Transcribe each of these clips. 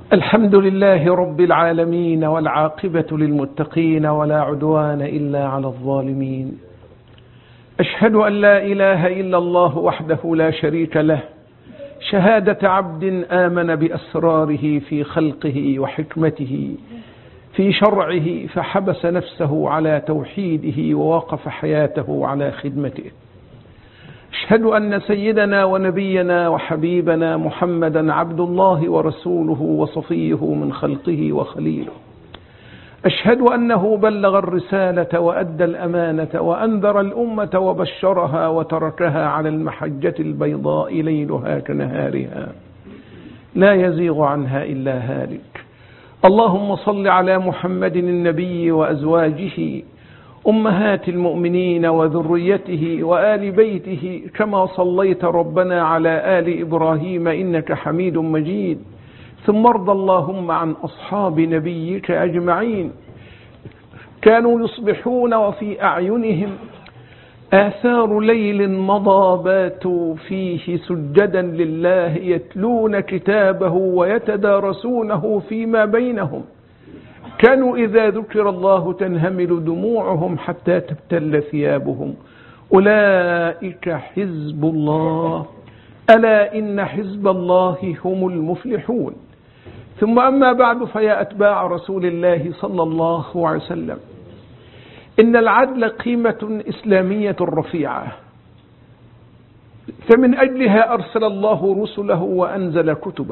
الحمد لله رب العالمين، والعاقبة للمتقين، ولا عدوان إلا على الظالمين. أشهد أن لا إله إلا الله وحده لا شريك له، شهادة عبد آمن بأسراره في خلقه وحكمته في شرعه، فحبس نفسه على توحيده ووقف حياته على خدمته. أشهد أن سيدنا ونبينا وحبيبنا محمدا عبد الله ورسوله وصفيه من خلقه وخليله. أشهد أنه بلغ الرسالة وأدى الأمانة وأنذر الأمة وبشرها وتركها على المحجة البيضاء ليلها كنهارها، لا يزيغ عنها إلا هالك. اللهم صل على محمد النبي وأزواجه أمهات المؤمنين وذريته وآل بيته، كما صليت ربنا على آل إبراهيم إنك حميد مجيد. ثم ارض اللهم عن أصحاب نبيك أجمعين، كانوا يصبحون وفي أعينهم آثار ليل مضى باتوا فيه سجدا لله، يتلون كتابه ويتدارسونه فيما بينهم. كانوا إذا ذكر الله تنهمل دموعهم حتى تبتل ثيابهم. أولئك حزب الله، ألا إن حزب الله هم المفلحون. ثم أما بعد، فيا أتباع رسول الله صلى الله عليه وسلم، إن العدل قيمة إسلامية رفيعة، فمن أجلها أرسل الله رسله وأنزل كتبه.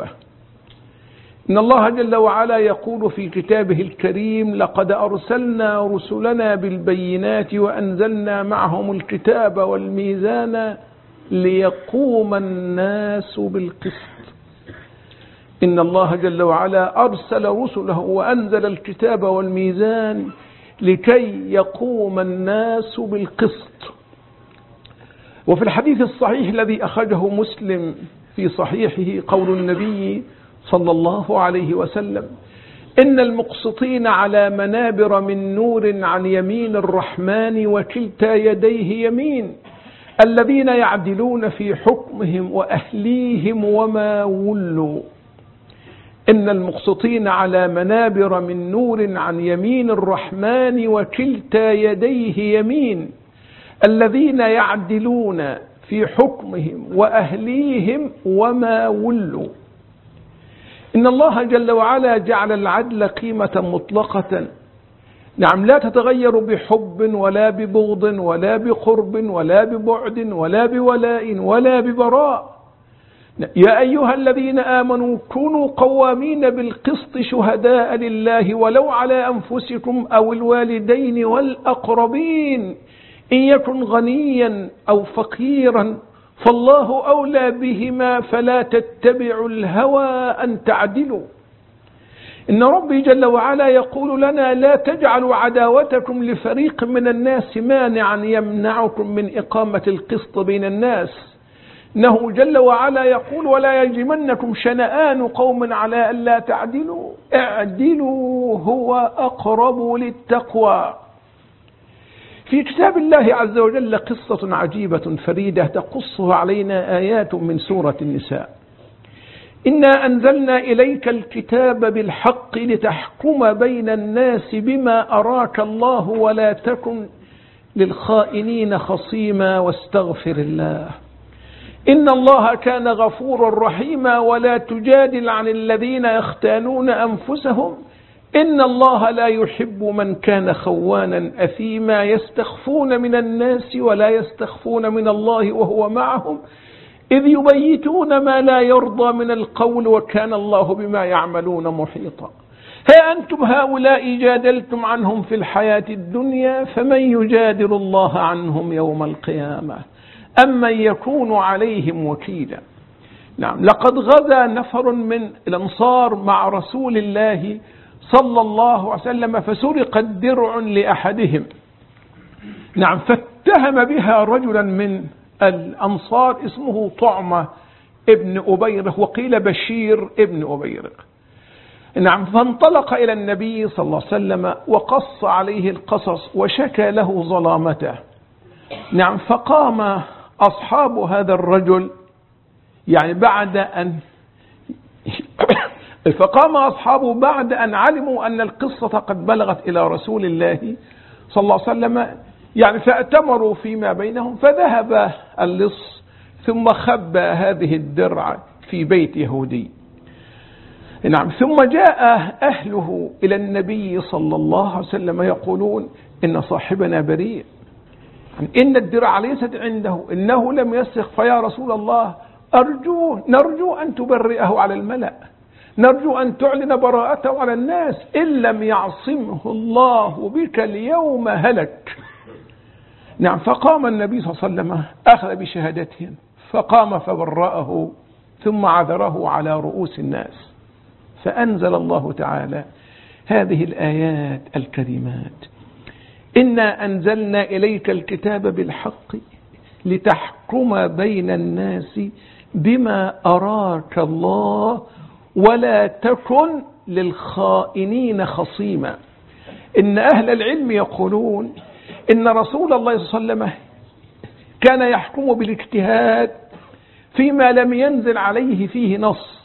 إن الله جل وعلا يقول في كتابه الكريم: لقد أرسلنا رسلنا بالبينات وأنزلنا معهم الكتاب والميزان ليقوم الناس بالقسط. إن الله جل وعلا أرسل رسله وأنزل الكتاب والميزان لكي يقوم الناس بالقسط. وفي الحديث الصحيح الذي أخرجه مسلم في صحيحه قول النبي صلى الله عليه وسلم: إن المقسطين على منابر من نور عن يمين الرحمن وكلتا يديه يمين، الذين يعدلون في حكمهم وأهليهم وما ولوا. إن المقسطين على منابر من نور عن يمين الرحمن وكلتا يديه يمين، الذين يعدلون في حكمهم وأهليهم وما ولوا. إن الله جل وعلا جعل العدل قيمة مطلقة، نعم، لا تتغير بحب ولا ببغض ولا بقرب ولا ببعد ولا بولاء ولا ببراء. يا أيها الذين آمنوا كونوا قوامين بالقسط شهداء لله ولو على أنفسكم أو الوالدين والأقربين، إن يكن غنيا أو فقيرا فالله أولى بهما فلا تتبعوا الهوى أن تعدلوا. إن ربي جل وعلا يقول لنا: لا تجعلوا عداوتكم لفريق من الناس مانعا يمنعكم من إقامة القسط بين الناس. إنه جل وعلا يقول: ولا يجرمنكم شنآن قوم على ألا تعدلوا، اعدلوا هو أقرب للتقوى. في كتاب الله عز وجل قصة عجيبة فريدة تقصها علينا آيات من سورة النساء: إنا أنزلنا إليك الكتاب بالحق لتحكم بين الناس بما أراك الله ولا تكن للخائنين خصيما واستغفر الله، إن الله كان غفورا رحيما. ولا تجادل عن الذين يختانون أنفسهم، إن الله لا يحب من كان خوانا أثيما، يستخفون من الناس ولا يستخفون من الله وهو معهم إذ يبيتون ما لا يرضى من القول، وكان الله بما يعملون محيطا. ها أنتم هؤلاء جادلتم عنهم في الحياة الدنيا، فمن يجادل الله عنهم يوم القيامة أم من يكون عليهم وكيلا. نعم، لقد غزا نفر من الأنصار مع رسول الله صلى الله عليه وسلم، فسرق الدرع لأحدهم. نعم، فاتهم بها رجلا من الأنصار اسمه طعمة ابن أبيرق، وقيل بشير ابن أبيرق. نعم، فانطلق إلى النبي صلى الله عليه وسلم وقص عليه القصص وشكى له ظلامته. نعم، فقام أصحاب هذا الرجل يعني بعد فقام أصحابه بعد أن علموا أن القصة قد بلغت إلى رسول الله صلى الله عليه وسلم، يعني فأتمروا فيما بينهم، فذهب اللص ثم خبى هذه الدرع في بيت يهودي. نعم. ثم جاء أهله إلى النبي صلى الله عليه وسلم يقولون إن صاحبنا بريء، يعني إن الدرع ليست عنده، إنه لم يسرق، فيا رسول الله نرجو أن تبرئه على الملأ، نرجو أن تعلن براءته على الناس، إن لم يعصمه الله بك اليوم هلك. نعم. فقام النبي صلى الله عليه وسلم أخذ بشهادتهم، فقام فبرأه ثم عذره على رؤوس الناس. فأنزل الله تعالى هذه الآيات الكريمات: إنا أنزلنا إليك الكتاب بالحق لتحكم بين الناس بما أراك الله ولا تكن للخائنين خصيما. إن أهل العلم يقولون إن رسول الله صلى الله عليه وسلم كان يحكم بالاجتهاد فيما لم ينزل عليه فيه نص،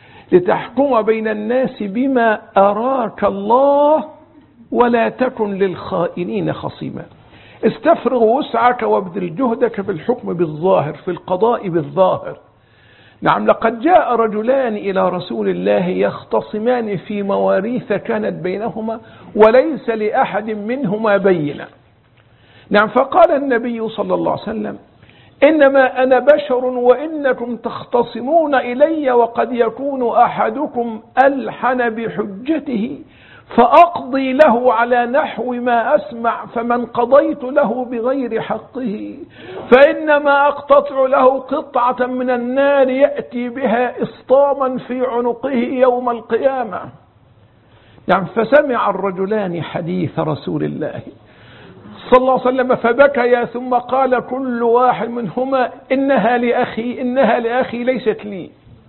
لتحكم بين الناس بما أراك الله ولا تكن للخائنين خصيما. استفرغ وسعك وابذل جهدك في الحكم بالظاهر، في القضاء بالظاهر. نعم. لقد جاء رجلان إلى رسول الله يختصمان في مواريث كانت بينهما وليس لأحد منهما بينة. نعم. فقال النبي صلى الله عليه وسلم: إنما أنا بشر وإنكم تختصمون إلي، وقد يكون أحدكم ألحن بحجته فأقضي له على نحو ما أسمع، فمن قضيت له بغير حقه فإنما أقتطع له قطعة من النار يأتي بها إسطاما في عنقه يوم القيامة. يعني فسمع الرجلان حديث رسول الله صلى الله عليه وسلم فبكيا، ثم قال كل واحد منهما: إنها لأخي ليست لي.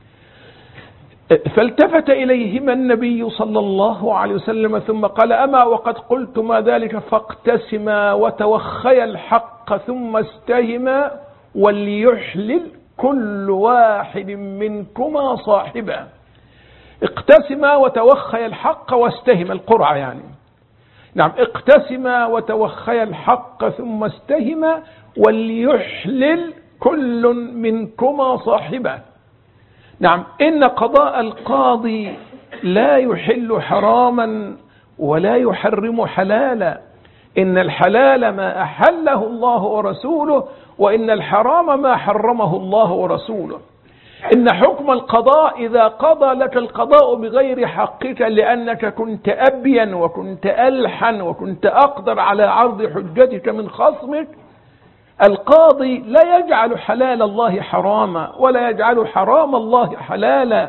فالتفت إليهما النبي صلى الله عليه وسلم ثم قال: أما وقد قلتما ذلك فاقتسما وتوخيا الحق ثم استهما، وليحلل كل واحد منكما صاحبه. اقتسما وتوخيا الحق واستهما، القرعة يعني. نعم. اقتسما وتوخيا الحق ثم استهما، وليحلل كل منكما صاحبه. نعم. إن قضاء القاضي لا يحل حراما ولا يحرم حلالا، إن الحلال ما أحله الله ورسوله، وإن الحرام ما حرمه الله ورسوله. إن حكم القضاء إذا قضى لك القضاء بغير حقك لأنك كنت أبين وكنت ألحن وكنت أقدر على عرض حجتك من خصمك، القاضي لا يجعل حلال الله حراما ولا يجعل حرام الله حلالا.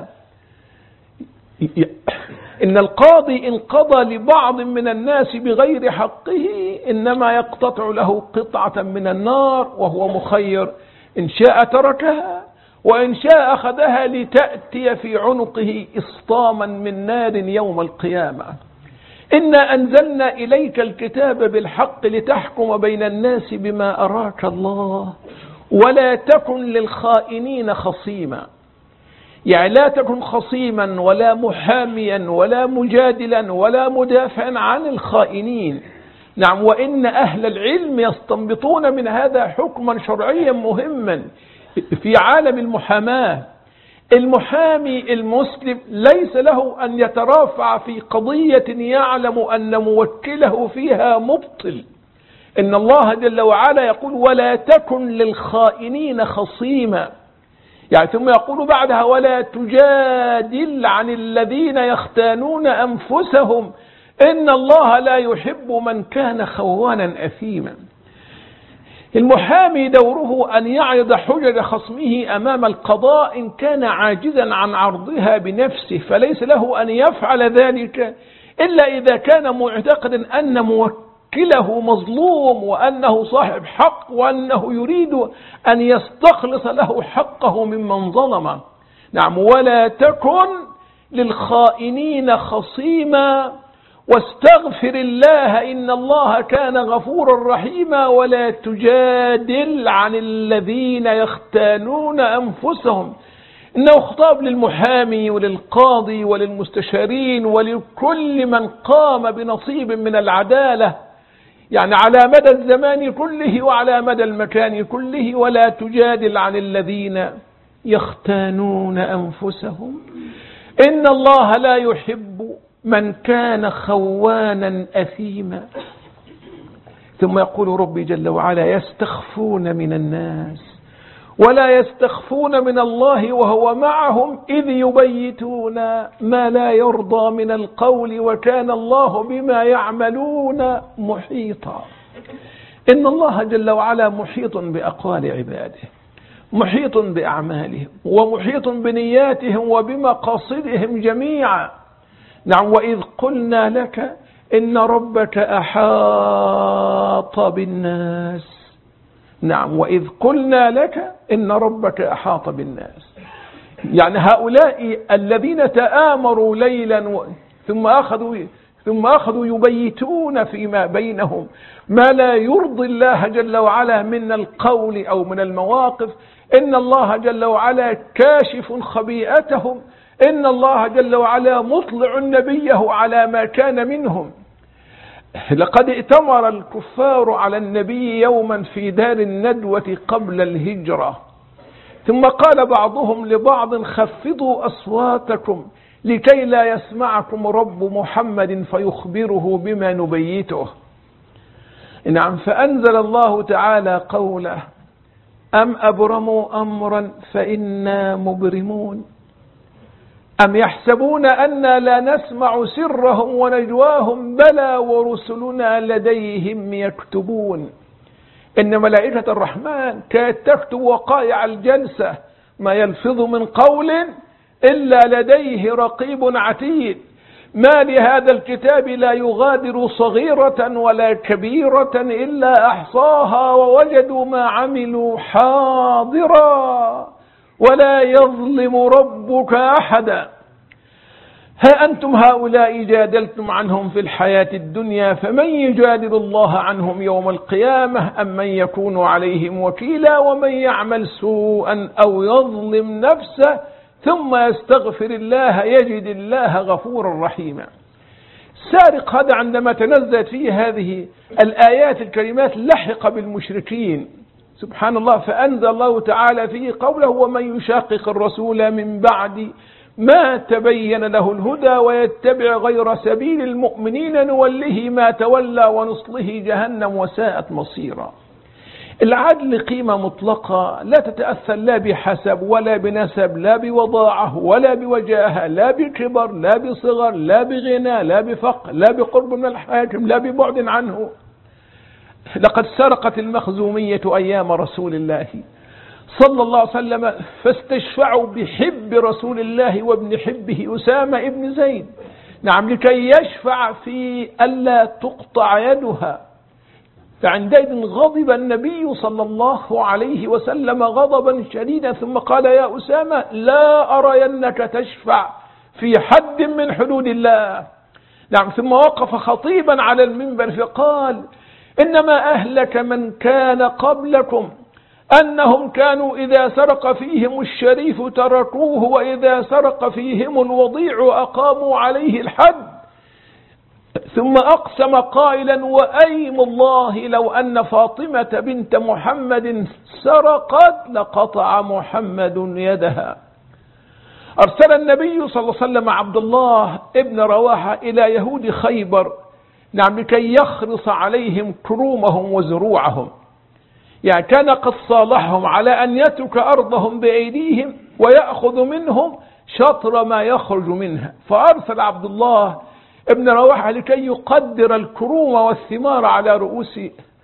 إن القاضي إن قضى لبعض من الناس بغير حقه إنما يقتطع له قطعة من النار وهو مخير، إن شاء تركها وإن شاء أخذها لتأتي في عنقه إسطاما من نار يوم القيامة. إنا أنزلنا إليك الكتاب بالحق لتحكم بين الناس بما أراك الله ولا تكن للخائنين خصيما. يعني لا تكن خصيما ولا محاميا ولا مجادلا ولا مدافعا عن الخائنين. نعم. وإن أهل العلم يستنبطون من هذا حكما شرعيا مهما في عالم المحاماة. المحامي المسلم ليس له أن يترافع في قضية يعلم أن موكله فيها مبطل. إن الله جل وعلا يقول: ولا تكن للخائنين خصيما. يعني ثم يقول بعدها: ولا تجادل عن الذين يختانون أنفسهم إن الله لا يحب من كان خوانا أثيما. المحامي دوره أن يعرض حجج خصمه أمام القضاء إن كان عاجزا عن عرضها بنفسه، فليس له أن يفعل ذلك إلا إذا كان معتقدا أن موكله مظلوم وأنه صاحب حق وأنه يريد أن يستخلص له حقه ممن ظلمه. نعم. ولا تكن للخائنين خصيما واستغفر الله إن الله كان غفورا رحيما. ولا تجادل عن الذين يختانون أنفسهم إنه خطاب للمحامي وللقاضي وللمستشارين ولكل من قام بنصيب من العدالة، يعني على مدى الزمان كله وعلى مدى المكان كله. ولا تجادل عن الذين يختانون أنفسهم، إن الله لا يحب من كان خوانا أثيما. ثم يقول ربي جل وعلا: يستخفون من الناس ولا يستخفون من الله وهو معهم إذ يبيتون ما لا يرضى من القول وكان الله بما يعملون محيطا. إن الله جل وعلا محيط بأقوال عباده، محيط بأعمالهم ومحيط بنياتهم وبمقاصدهم جميعا. نعم، وإذ قلنا لك إن ربك أحاط بالناس. نعم، وإذ قلنا لك إن ربك أحاط بالناس، يعني هؤلاء الذين تآمروا ليلا ثم أخذوا يبيتون فيما بينهم ما لا يرضي الله جل وعلا من القول أو من المواقف. إن الله جل وعلا كاشف خبيئتهم، إن الله جل وعلا مطلع نبيه على ما كان منهم. لقد ائتمر الكفار على النبي يوما في دار الندوة قبل الهجرة، ثم قال بعضهم لبعض: خفضوا أصواتكم لكي لا يسمعكم رب محمد فيخبره بما نبيته. نعم، فأنزل الله تعالى قوله: أم أبرموا أمرا فإنا مبرمون، أم يحسبون أنا لا نسمع سرهم ونجواهم بلى ورسلنا لديهم يكتبون. إن ملائكة الرحمن كانت تكتب وقائع الجلسة، ما يلفظ من قول إلا لديه رقيب عتيد. ما لهذا الكتاب لا يغادر صغيرة ولا كبيرة إلا أحصاها ووجدوا ما عملوا حاضرا ولا يظلم ربك أحدا. ها أنتم هؤلاء جادلتم عنهم في الحياة الدنيا، فمن يجادل الله عنهم يوم القيامة أم من يكون عليهم وكيلا؟ ومن يعمل سوءا أو يظلم نفسه ثم يستغفر الله يجد الله غفورا رحيما. السارق هذا عندما تنزلت فيه هذه الآيات الكريمات لحق بالمشركين، سبحان الله. فأنزل الله تعالى فيه قوله: ومن يشاقق الرسول من بعد ما تبين له الهدى ويتبع غير سبيل المؤمنين نوله ما تولى ونصله جهنم وساءت مصيرا. العدل قيمة مطلقة لا تتأثر لا بحسب ولا بنسب، لا بوضاعة ولا بوجاهة، لا بكبر لا بصغر، لا بغنى لا بفقر، لا بقرب من الحاكم لا ببعد عنه. لقد سرقت المخزومية أيام رسول الله صلى الله عليه وسلم، فاستشفعوا بحب رسول الله وابن حبه أسامة ابن زيد، نعم، لكي يشفع في ألا تقطع يدها. فعندئذ غضب النبي صلى الله عليه وسلم غضبا شديدا، ثم قال: يا أسامة لا أرينك تشفع في حد من حدود الله. نعم، ثم وقف خطيبا على المنبر فقال: إنما أهلك من كان قبلكم أنهم كانوا إذا سرق فيهم الشريف تركوه وإذا سرق فيهم الوضيع أقاموا عليه الحد. ثم أقسم قائلا: وأيم الله لو أن فاطمة بنت محمد سرقت لقطع محمد يدها. أرسل النبي صلى الله عليه وسلم عبد الله ابن رواحة إلى يهود خيبر، نعم، لكي يخرص عليهم كرومهم وزروعهم. يعني كان قد صالحهم على أن يترك أرضهم بأيديهم ويأخذ منهم شطر ما يخرج منها، فأرسل عبد الله ابن رواحة لكي يقدر الكروم والثمار على رؤوس،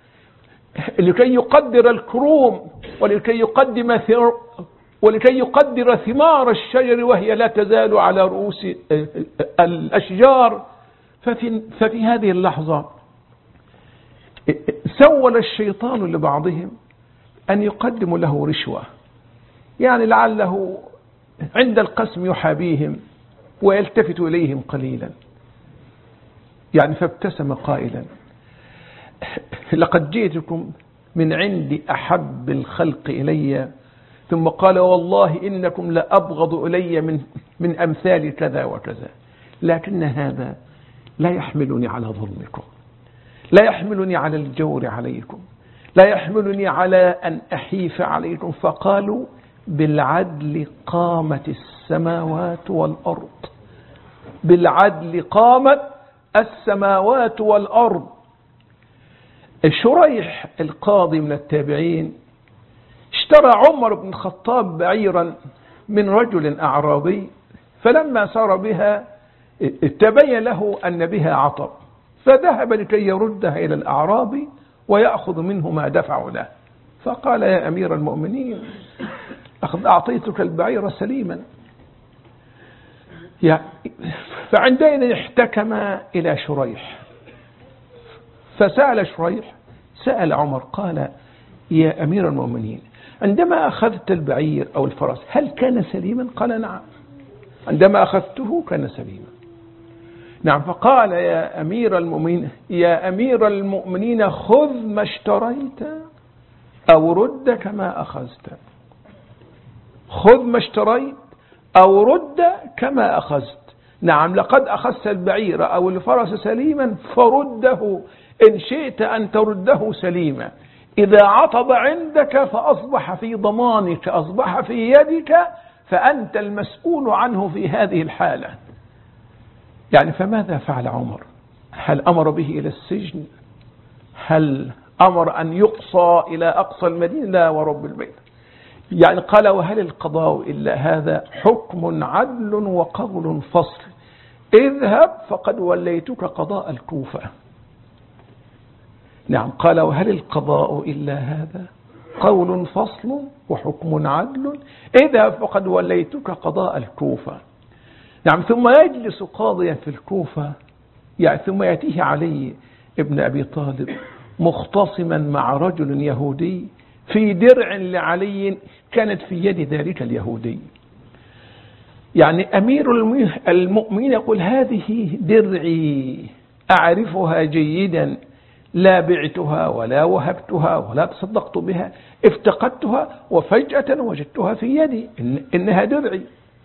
لكي يقدر الكروم ولكي يقدر ثمار الشجر وهي لا تزال على رؤوس الأشجار. ففي هذه اللحظة سول الشيطان لبعضهم أن يقدموا له رشوة، يعني لعله عند القسم يحابيهم ويلتفت إليهم قليلا. يعني فابتسم قائلا: لقد جئتكم من عند أحب الخلق إلي ثم قال والله إنكم لأبغض إلي من أمثال كذا وكذا، لكن هذا لا يحملني على ظلمكم، لا يحملني على الجور عليكم، لا يحملني على أن أحيف عليكم. فقالوا بالعدل قامت السماوات والأرض، بالعدل قامت السماوات والأرض. شريح القاضي من التابعين اشترى عمر بن الخطاب بعيرا من رجل أعرابي، فلما سار بها تبين له أن بها عطب، فذهب لكي يردها إلى الأعرابي ويأخذ منه ما دفع له. فقال يا أمير المؤمنين أعطيتك البعير سليما. فعندئذ احتكم إلى شريح، فسأل شريح، سأل عمر قال يا أمير المؤمنين عندما أخذت البعير أو الفرس هل كان سليما؟ قال نعم، عندما أخذته كان سليما. نعم. فقال يا أمير المؤمنين، يا أمير المؤمنين خذ ما اشتريت أو رد كما أخذت، خذ ما اشتريت أو رد كما أخذت. نعم، لقد أخذت البعير أو الفرس سليما فرده إن شئت أن ترده سليما. إذا عطب عندك فأصبح في ضمانك، أصبح في يدك، فأنت المسؤول عنه في هذه الحالة. يعني فماذا فعل عمر؟ هل أمر به إلى السجن؟ هل أمر أن يقصى إلى أقصى المدينة؟ لا ورب البيت. يعني قال وهل القضاء إلا هذا؟ حكم عدل وقول فصل، اذهب فقد وليتك قضاء الكوفة. نعم. قال وهل القضاء إلا هذا؟ قول فصل وحكم عدل، اذهب فقد وليتك قضاء الكوفة. نعم. ثم يجلس قاضيا في الكوفة، يعني ثم يأتيه علي ابن أبي طالب مختصما مع رجل يهودي في درع لعلي كانت في يد ذلك اليهودي. يعني أمير المؤمنين يقول هذه درعي أعرفها جيدا، لا بعتها ولا وهبتها ولا تصدقت بها، افتقدتها وفجأة وجدتها في يدي، إنها درعي.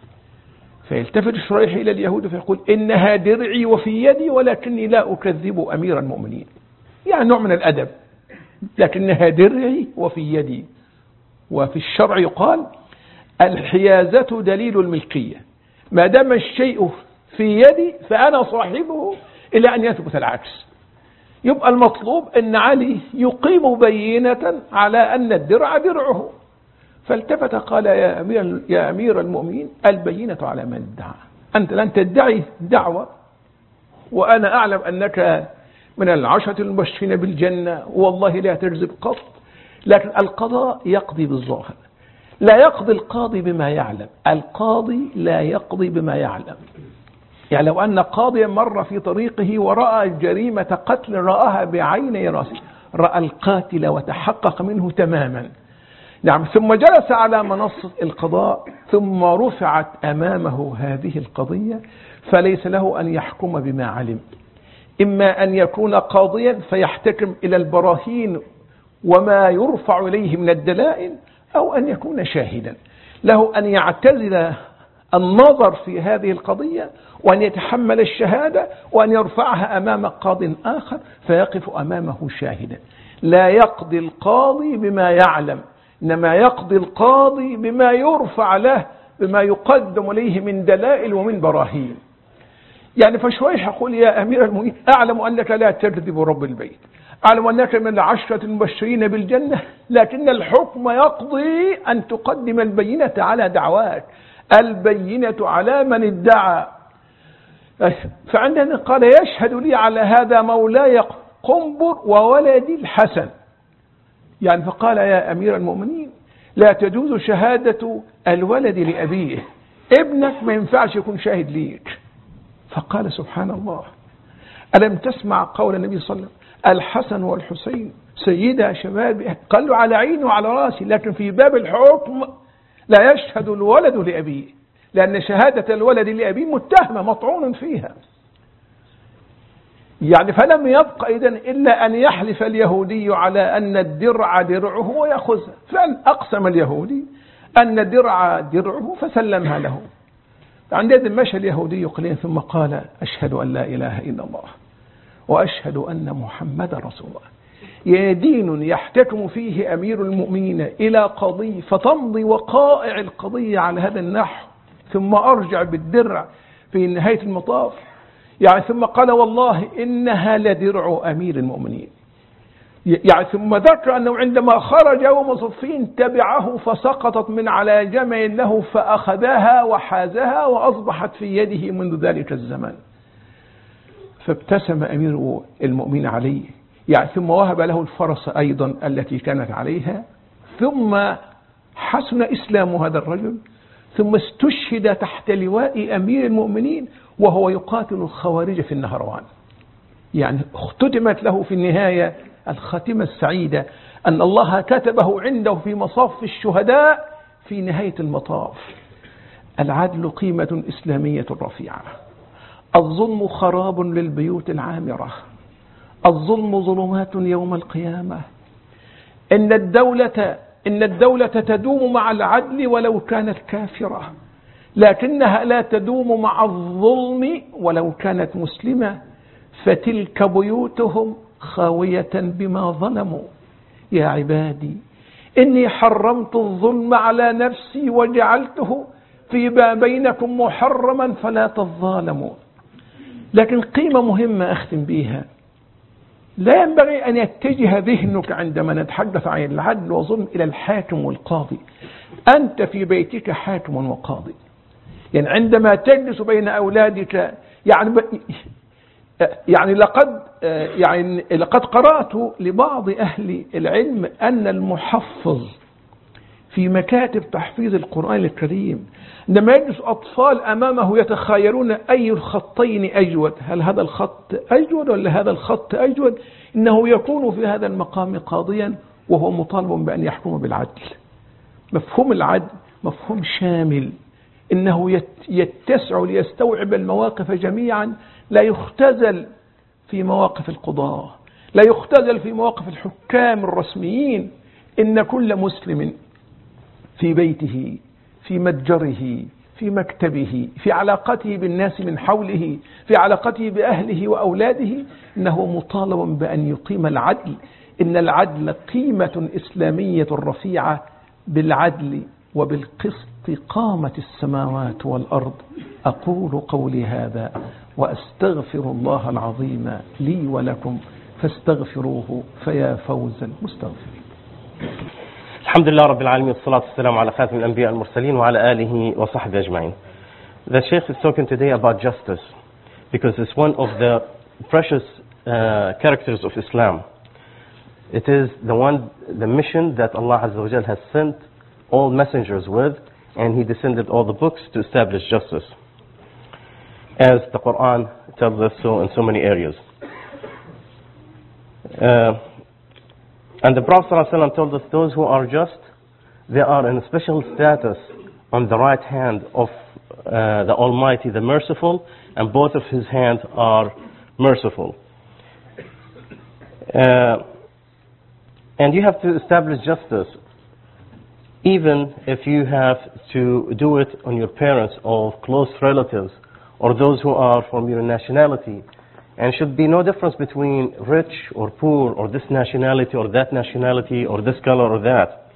فيلتفت شريح إلى اليهود فيقول إنها درعي وفي يدي ولكني لا أكذب أمير المؤمنين، يعني نوع من الأدب، لكنها درعي وفي يدي. وفي الشرع يقال الحيازة دليل الملكية، ما دام الشيء في يدي فأنا صاحبه إلى أن يثبت العكس. يبقى المطلوب أن علي يقيم بينة على أن الدرع درعه. فالتفت قال يا أمير المؤمنين البينة على من ادعى، أنت لن تدعي دعوة وأنا أعلم أنك من العشرة المبشرين بالجنة والله لا تكذب قط، لكن القضاء يقضي بالظاهر، لا يقضي القاضي بما يعلم، القاضي لا يقضي بما يعلم. يعني لو أن قاضيا مر في طريقه ورأى جريمة قتل رآها بعيني رأسه، رأى القاتل وتحقق منه تماما. نعم. ثم جلس على منصة القضاء ثم رفعت أمامه هذه القضية، فليس له أن يحكم بما علم، إما أن يكون قاضيا فيحتكم إلى البراهين وما يرفع إليه من الدلائل، أو أن يكون شاهدا. له أن يعتزل النظر في هذه القضية وأن يتحمل الشهادة وأن يرفعها أمام قاض آخر فيقف أمامه شاهدا. لا يقضي القاضي بما يعلم، إنما يقضي القاضي بما يرفع له، بما يقدم إليه من دلائل ومن براهين. يعني فشويح يقول يا أمير المؤمنين أعلم أنك لا تكذب رب البيت، أعلم أنك من العشرة المبشرين بالجنة، لكن الحكم يقضي أن تقدم البينة على دعواك، البينة على من ادعى. فعندنا قال يشهد لي على هذا مولاي قنبر وولدي الحسن. يعني فقال يا أمير المؤمنين لا تجوز شهادة الولد لأبيه، ابنك ما ينفعش يكون شاهد ليك. فقال سبحان الله، ألم تسمع قول النبي صلى الله عليه وسلم الحسن والحسين سيدا شباب؟ قال له على عيني وعلى راسي، لكن في باب الحكم لا يشهد الولد لأبيه، لأن شهادة الولد لأبيه متهمة مطعون فيها. يعني فلم يبق إذن إلا أن يحلف اليهودي على أن الدرع درعه ويأخذه. فأن أقسم اليهودي أن درعه فسلمها له. عندئذ مشى اليهودي قليلا ثم قال أشهد أن لا إله إلا الله وأشهد أن محمد رسول الله. يا دين يحتكم فيه أمير المؤمنين إلى قضية فتمضي وقائع القضية على هذا النحو ثم أرجع بالدرع في نهاية المطاف؟ يعني ثم قال والله إنها لدرع أمير المؤمنين. يعني ثم ذكر أنه عندما خرج يوم صفين تبعه فسقطت من على جمل له فأخذها وحازها وأصبحت في يده منذ ذلك الزمن. فابتسم أمير المؤمنين عليه، يعني ثم وهب له الفرس أيضا التي كانت عليها. ثم حسن إسلام هذا الرجل، ثم استشهد تحت لواء أمير المؤمنين وهو يقاتل الخوارج في النهروان. يعني اختتمت له في النهاية الخاتمة السعيدة أن الله كتبه عنده في مصاف الشهداء في نهاية المطاف. العدل قيمة إسلامية رفيعة، الظلم خراب للبيوت العامرة، الظلم ظلمات يوم القيامة. إن الدولة تدوم مع العدل ولو كانت كافرة، لكنها لا تدوم مع الظلم ولو كانت مسلمة، فتلك بيوتهم خاوية بما ظلموا. يا عبادي إني حرمت الظلم على نفسي وجعلته فيما بينكم محرما فلا تظالموا. لكن قيمة مهمة أختم بها، لا ينبغي أن يتجه ذهنك عندما نتحدث عن العدل والظلم إلى الحاكم والقاضي. أنت في بيتك حاكم وقاضي. يعني عندما تجلس بين أولادك، يعني لقد قرأت لبعض أهل العلم أن المحفظ في مكاتب تحفيظ القرآن الكريم عندما يجلس أطفال أمامه يتخيرون أي الخطين أجود، هل هذا الخط أجود ولا هذا الخط أجود، إنه يكون في هذا المقام قاضيا وهو مطالب بأن يحكم بالعدل. مفهوم العدل مفهوم شامل، إنه يتسع ليستوعب المواقف جميعا، لا يختزل في مواقف القضاة، لا يختزل في مواقف الحكام الرسميين. إن كل مسلم في بيته، في متجره، في مكتبه، في علاقته بالناس من حوله، في علاقته بأهله وأولاده، إنه مطالب بأن يقيم العدل. إن العدل قيمة إسلامية رفيعة، بالعدل وبالقسط قامت السماوات والأرض. أقول قولي هذا وأستغفر الله العظيم لي ولكم فاستغفروه فيا فوز المستغفرين. الحمد لله رب العالمين، والصلاة والسلام على خاتم الأنبياء المرسلين وعلى آله وصحبه أجمعين. The Sheikh is talking today about justice because it's one of the precious characters of Islam. It is the mission that Allah Azza wa Jal has sent all messengers with, and He descended all the books to establish justice, as the Quran tells us so in so many areas. And the Prophet ﷺ told us those who are just, they are in a special status on the right hand of the Almighty, the Merciful, and both of His hands are merciful. And you have to establish justice, even if you have to do it on your parents or close relatives or those who are from your nationality. And should be no difference between rich or poor or this nationality or that nationality or this color or that.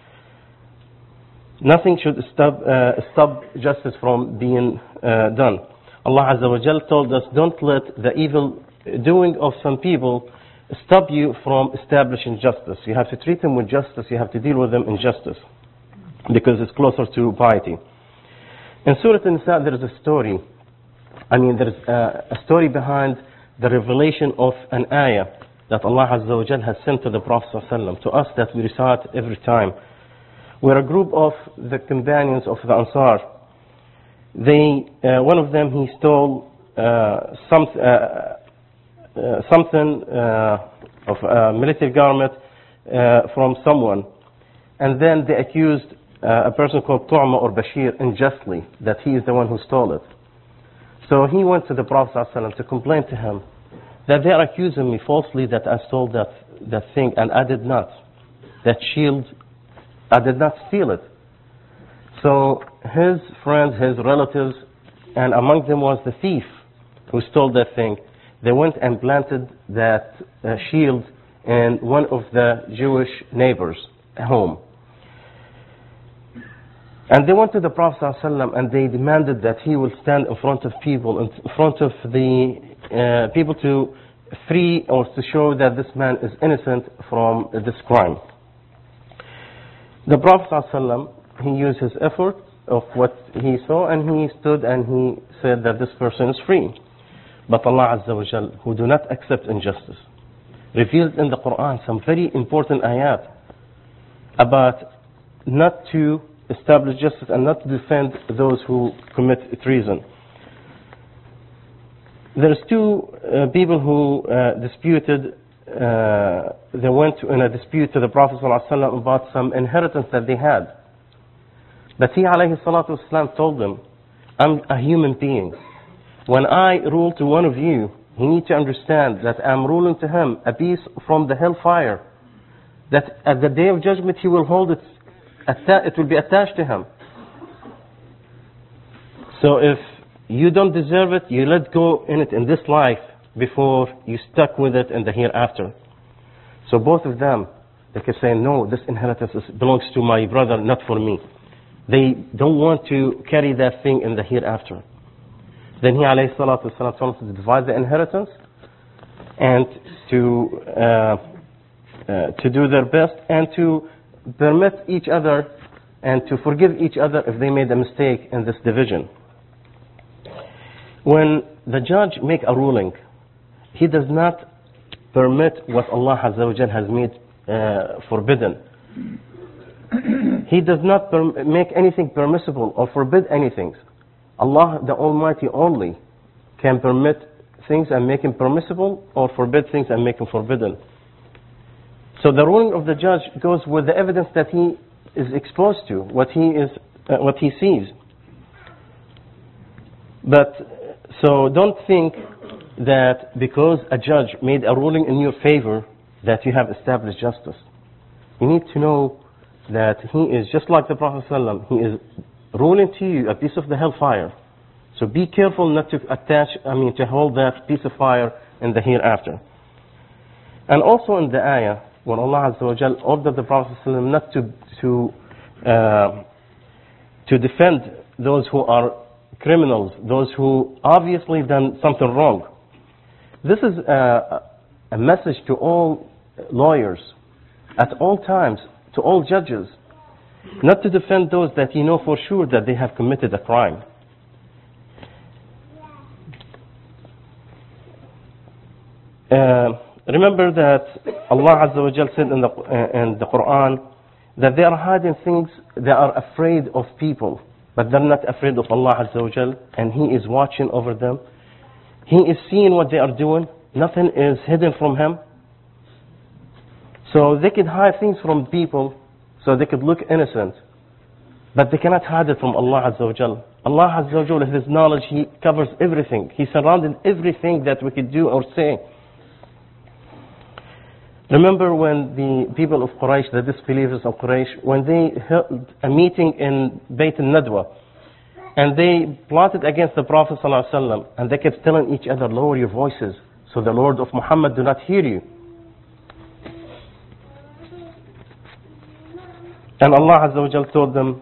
Nothing should stop justice from being done. Allah Azza wa Jal told us, don't let the evil doing of some people stop you from establishing justice. You have to treat them with justice. You have to deal with them in justice, because it's closer to piety. In Surah An-Nisa there is a story. There is a story behind the revelation of an ayah that Allah Azza wa Jal has sent to the Prophet ﷺ, to us, that we recite every time. We're a group of the companions of the Ansar. One of them, he stole something of a military garment from someone, and then they accused a person called Tu'ma or Bashir unjustly that he is the one who stole it. So he went to the Prophet ﷺ to complain to him that they are accusing me falsely that I stole that thing, and I did not. That shield, I did not steal it. So his friends, his relatives, and among them was the thief who stole that thing. They went and planted that shield in one of the Jewish neighbors' home. And they went to the Prophet ﷺ and they demanded that he will stand in front of people, in front of the people to free or to show that this man is innocent from this crime. The Prophet ﷺ, he used his effort of what he saw and he stood and he said that this person is free. But Allah Azza wa Jal, who do not accept injustice, revealed in the Quran some very important ayat about not to establish justice and not to defend those who commit treason. There's two people who disputed, they went in a dispute to the Prophet ﷺ about some inheritance that they had. But he alayhi salatu wasalam told them, I'm a human being. When I rule to one of you, you need to understand that I'm ruling to him a piece from the hellfire, that at the day of judgment he will hold it, it will be attached to him. So if you don't deserve it, you let go in it in this life before you stuck with it in the hereafter. So both of them, they kept saying, no, this inheritance belongs to my brother, not for me. They don't want to carry that thing in the hereafter. Then he alayhi salatu wasalam told them to divide the inheritance and to do their best and to permit each other and to forgive each other if they made a mistake in this division. When the judge make a ruling, he does not permit what Allah Azza wa Jal has made forbidden. He does not make anything permissible or forbid anything. Allah the Almighty only can permit things and make them permissible or forbid things and make them forbidden. So the ruling of the judge goes with the evidence that he is exposed to, what he sees. But so don't think that because a judge made a ruling in your favor that you have established justice. You need to know that he is just like the Prophet ﷺ. He is ruling to you a piece of the hellfire. So be careful not to to hold that piece of fire in the hereafter. And also in the ayah, when Allah Azza wa Jal ordered the Prophet ﷺ not to defend those who are criminals, those who obviously done something wrong. This is a message to all lawyers at all times, to all judges, not to defend those that you know for sure that they have committed a crime. Remember that Allah Azza wa Jal said in the Quran that they are hiding things, they are afraid of people, but they're not afraid of Allah Azza wa Jal, and He is watching over them. He is seeing what they are doing. Nothing is hidden from Him. So they could hide things from people, so they could look innocent, but they cannot hide it from Allah Azza wa Jal. Allah Azza wa Jal, with His knowledge, He covers everything. He surrounded everything that we could do or say. Remember when the people of Quraysh, the disbelievers of Quraysh, when they held a meeting in Bayt al-Nadwa, and they plotted against the Prophet ﷺ, and they kept telling each other, lower your voices, so the Lord of Muhammad do not hear you. And Allah Azza wa Jal told them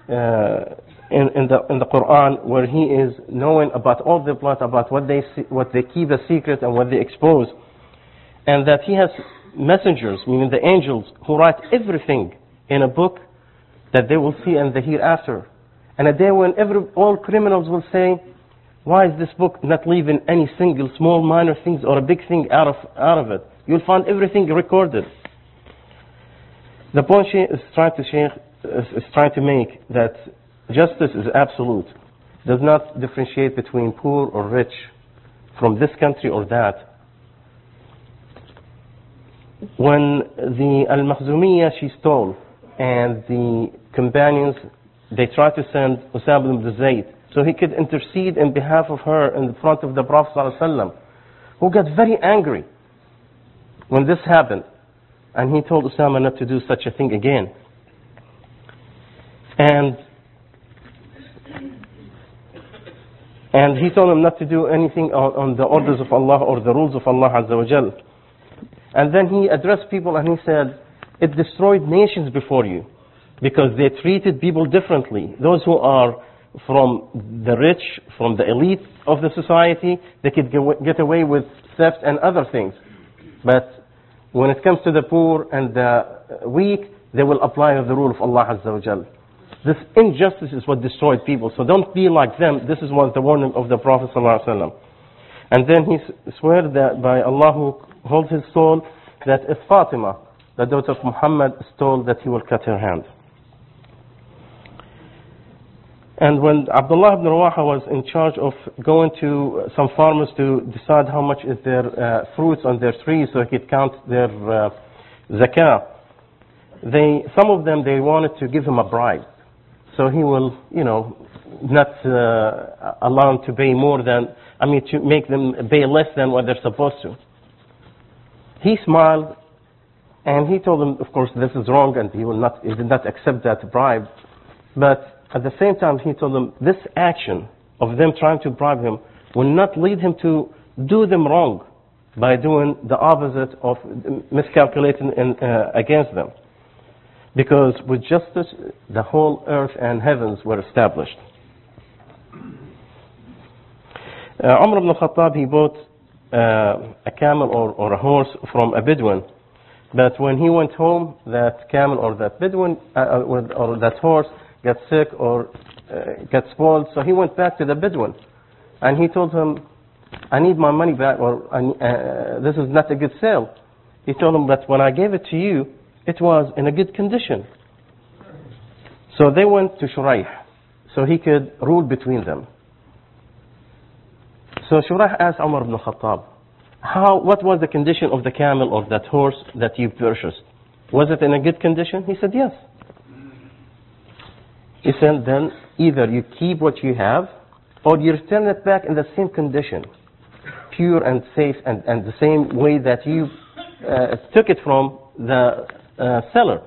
in the Quran, where He is knowing about all the plot, about what they keep a secret and what they expose, and that He has messengers, meaning the angels, who write everything in a book that they will see in the hereafter. And a day when all criminals will say, why is this book not leaving any single small minor things or a big thing out of it? You'll find everything recorded. The point Shaykh is trying to make that justice is absolute, does not differentiate between poor or rich, from this country or that. When the Al-Makhzumiyya she stole, and the companions, they tried to send Usama ibn Zayd so he could intercede in behalf of her in front of the Prophet ﷺ, who got very angry when this happened, and he told Usama not to do such a thing again. And And he told him not to do anything on the orders of Allah or the rules of Allah Azza wa Jal. And then he addressed people and he said, it destroyed nations before you because they treated people differently. Those who are from the rich, from the elite of the society, they could get away with theft and other things. But when it comes to the poor and the weak, they will apply the rule of Allah Azza wa Jal. This injustice is what destroyed people. So don't be like them. This is what the warning of the Prophet ﷺ. And then he swear that by Allah who holds his soul, that if Fatima, the daughter of Muhammad, stole, that he will cut her hand. And when Abdullah ibn Rawaha was in charge of going to some farmers to decide how much is their fruits on their trees so he could count their zakah, some of them, they wanted to give him a bribe. So he will, not allow them to pay more than, to make them pay less than what they're supposed to. He smiled and he told them, of course, this is wrong, and he did not accept that bribe. But at the same time, he told them this action of them trying to bribe him will not lead him to do them wrong by doing the opposite of miscalculating against them. Because with justice, the whole earth and heavens were established. Umar ibn Khattab, he bought a camel or a horse from a Bedouin. But when he went home, that camel or that Bedouin or that horse got sick or got spoiled. So he went back to the Bedouin. And he told him, I need my money back, or this is not a good sale. He told him, but when I gave it to you, it was in a good condition. So they went to Shuraih, so he could rule between them. So Shuraih asked Umar ibn Khattab, what was the condition of the camel or that horse that you purchased? Was it in a good condition? He said, yes. He said, then either you keep what you have, or you return it back in the same condition, pure and safe, and the same way that you took it from the seller.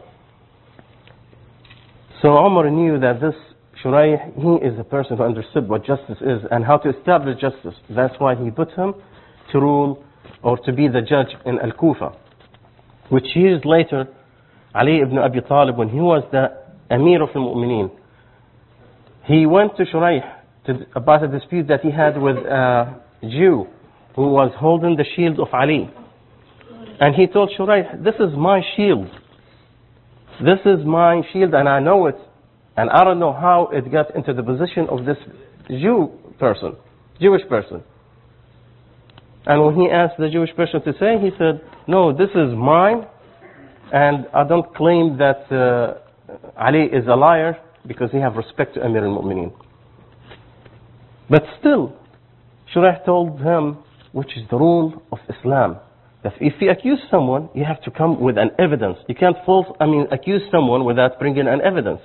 So Umar knew that this Shuraih, he is a person who understood what justice is and how to establish justice. That's why he put him to rule or to be the judge in Al-Kufa. Which years later, Ali ibn Abi Talib, when he was the Amir of the Mu'mineen, he went to Shuraih about a dispute that he had with a Jew who was holding the shield of Ali. And he told Shuraih, this is my shield. This is my shield and I know it. And I don't know how it got into the position of this Jewish person. And when he asked the Jewish person to say, he said, no, this is mine. And I don't claim that Ali is a liar because he have respect to Amir al-Mu'mineen. But still, Shuraih told him, which is the rule of Islam, that if you accuse someone, you have to come with an evidence. You can't accuse someone without bringing an evidence.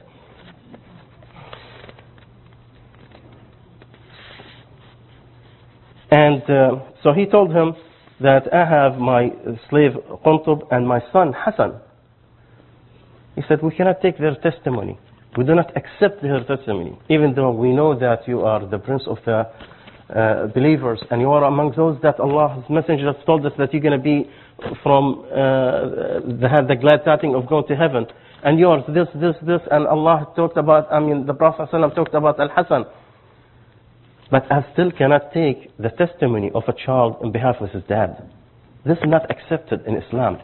And so he told him that I have my slave Quntub and my son Hassan. He said, we cannot take their testimony. We do not accept their testimony, even though we know that you are the prince of the believers, and you are among those that Allah's messenger has told us that you're going to be from the glad tidings of going to heaven. And yours, this, and Allah talked about, the Prophet ﷺ talked about Al-Hasan. But I still cannot take the testimony of a child on behalf of his dad. This is not accepted in Islam.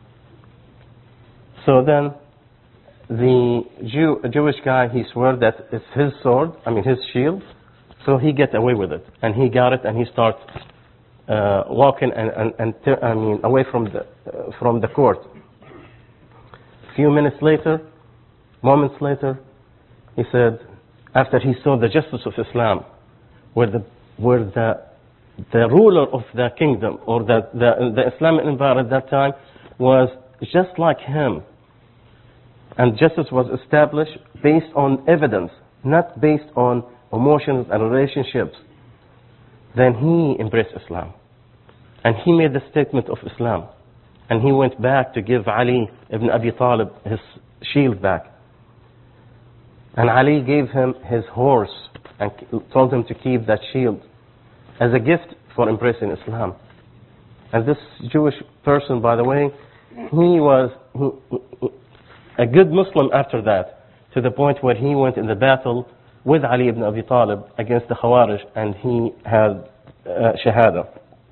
So then, the Jewish guy, he swore that it's his sword, his shield. So he get away with it, and he got it, and he starts walking away from the court. A few moments later, he said, after he saw the justice of Islam, where the ruler of the kingdom or the Islamic empire at that time was just like him, and justice was established based on evidence, not based on emotions and relationships, then he embraced Islam. And he made the statement of Islam. And he went back to give Ali ibn Abi Talib his shield back. And Ali gave him his horse and told him to keep that shield as a gift for embracing Islam. And this Jewish person, by the way, he was a good Muslim after that, to the point where he went in the battle with Ali ibn Abi Talib against the Khawarij, and he had Shahada.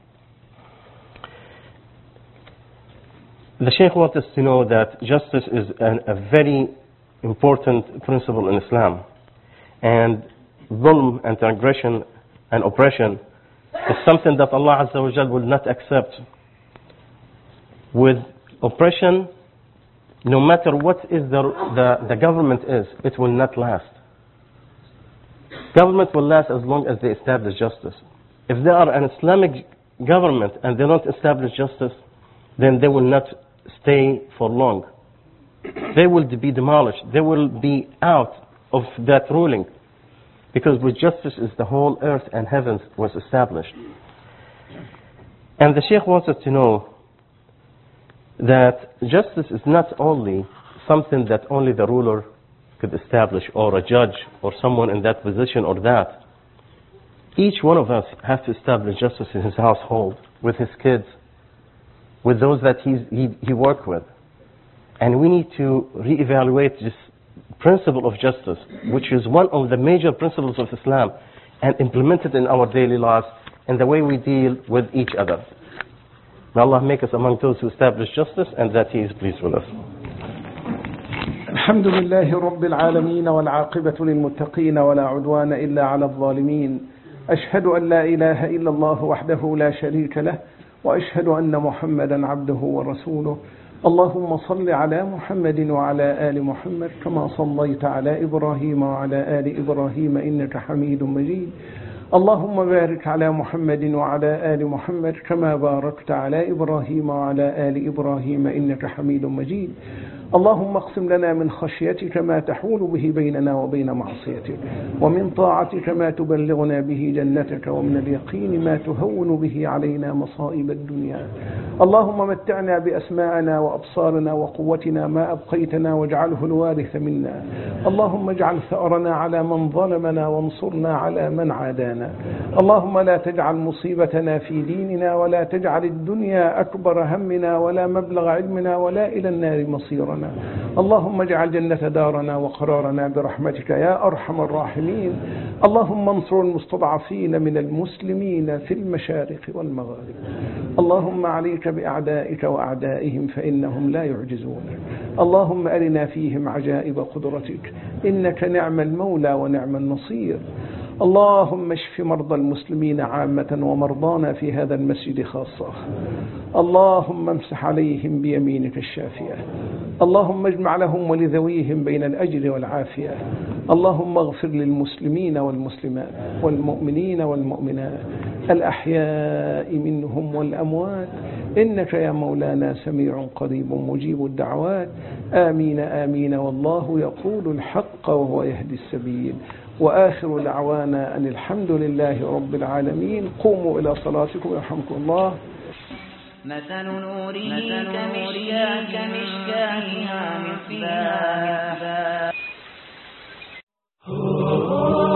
The Shaykh wants us to know that justice is a very important principle in Islam. And dhulm and transgression and oppression is something that Allah Azza wa Jal will not accept. With oppression, no matter what is the government is, it will not last. Government will last as long as they establish justice. If they are an Islamic government and they don't establish justice, then they will not stay for long. They will be demolished. They will be out of that ruling. Because with justice is the whole earth and heavens was established. And the Shaykh wants us to know that justice is not only something that only the ruler could establish, or a judge, or someone in that position or that. Each one of us has to establish justice in his household, with his kids, with those that he works with. And we need to reevaluate this principle of justice, which is one of the major principles of Islam, and implement it in our daily lives and the way we deal with each other. May Allah make us among those who establish justice and that He is pleased with us. الحمد لله رب العالمين والعاقبة للمتقين ولا عدوان إلا على الظالمين أشهد أن لا إله إلا الله وحده لا شريك له وأشهد أن محمدا عبده ورسوله اللهم صل على محمد وعلى آل محمد كما صليت على إبراهيم وعلى آل إبراهيم إنك حميد مجيد اللهم بارك على محمد وعلى آل محمد كما باركت على إبراهيم وعلى آل إبراهيم إنك حميد مجيد اللهم اقسم لنا من خشيتك ما تحول به بيننا وبين معصيتك ومن طاعتك ما تبلغنا به جنتك ومن اليقين ما تهون به علينا مصائب الدنيا اللهم متعنا بأسماعنا وأبصارنا وقوتنا ما أبقيتنا واجعله الوارث منا اللهم اجعل ثأرنا على من ظلمنا وانصرنا على من عادانا اللهم لا تجعل مصيبتنا في ديننا ولا تجعل الدنيا أكبر همنا ولا مبلغ علمنا ولا إلى النار مصيرنا اللهم اجعل جنة دارنا وقرارنا برحمتك يا أرحم الراحمين اللهم انصر المستضعفين من المسلمين في المشارق والمغارب اللهم عليك بأعدائك وأعدائهم فإنهم لا يعجزون اللهم أرنا فيهم عجائب قدرتك إنك نعم المولى ونعم النصير اللهم اشف مرضى المسلمين عامة ومرضانا في هذا المسجد خاصة اللهم امسح عليهم بيمينك الشافية اللهم اجمع لهم ولذويهم بين الأجر والعافية اللهم اغفر للمسلمين والمسلمات والمؤمنين والمؤمنات الأحياء منهم والأموات إنك يا مولانا سميع قريب مجيب الدعوات آمين آمين والله يقول الحق وهو يهدي السبيل وآخر دعوانا أن الحمد لله رب العالمين قوموا إلى صلاتكم يرحمكم الله مثل نوره كمشكاة فيها مصباح